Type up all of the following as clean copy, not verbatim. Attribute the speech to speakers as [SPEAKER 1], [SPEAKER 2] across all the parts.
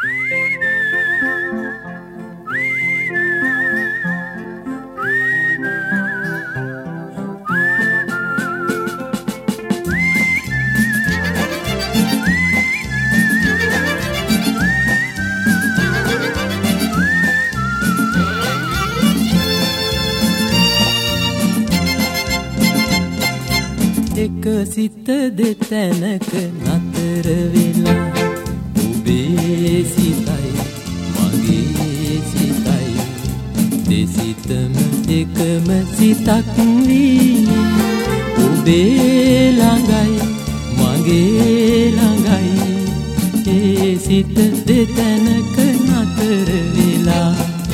[SPEAKER 1] එක සිත දෙතැනක නතර වෙලා ඔබේ සිතයි මගේ සිතයි දෙසිතම එකම සිතක් වී ඔබේ ළඟයි මගේ ළඟයි ඒ සිත දෙතැනක නතර වෙලා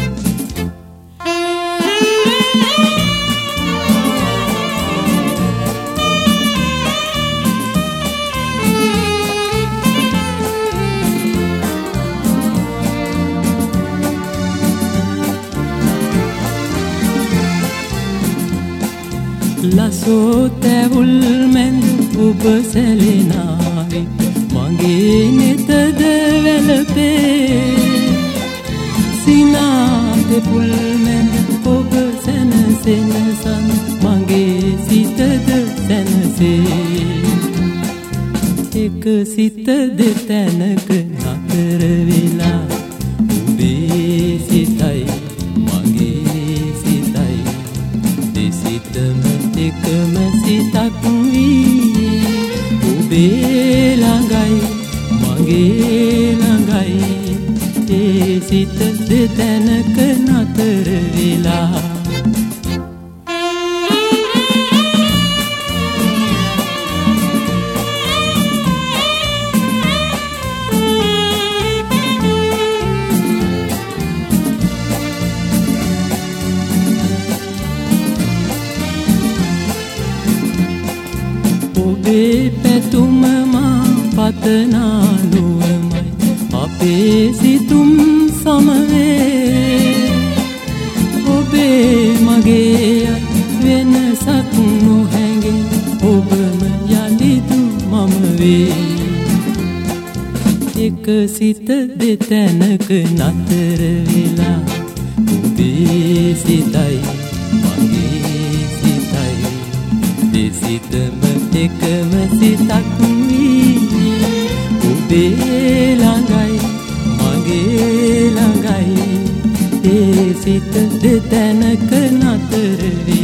[SPEAKER 1] ලසෝ තැවුල් මැන් ඔබ සැලෙනාවි මගේ නෙතද වැළපේ සිනා තෙපුල් මැන් ඔබ සැනසෙන සන් මගේ සිතද සැනසේ එක සිත දෙතැනක නතර වෙලා ඔබේ සිතයි මගේ සිතයි දෙසිතම එකම සිතක් වී ඔබේ ළඟයි මගේ ළඟයි ඒ සිත දෙතැනක නතර වෙලා ඔබේ පැතුම මා පතනාලුවමයි අපේ සිතුම් සමවේ ඔබේ මගේ වෙනසක් නොහැඟේ ඔබම යලිදු මම වේ එක සිත දෙතැනක නතර වෙලා ඔබේ සිතයි මගේ සිතයි දෙසිතම එකම සිතක් වී ඔබේ ළඟයි මගේ ළඟයි ඒ සිත දෙතැනක නතර වී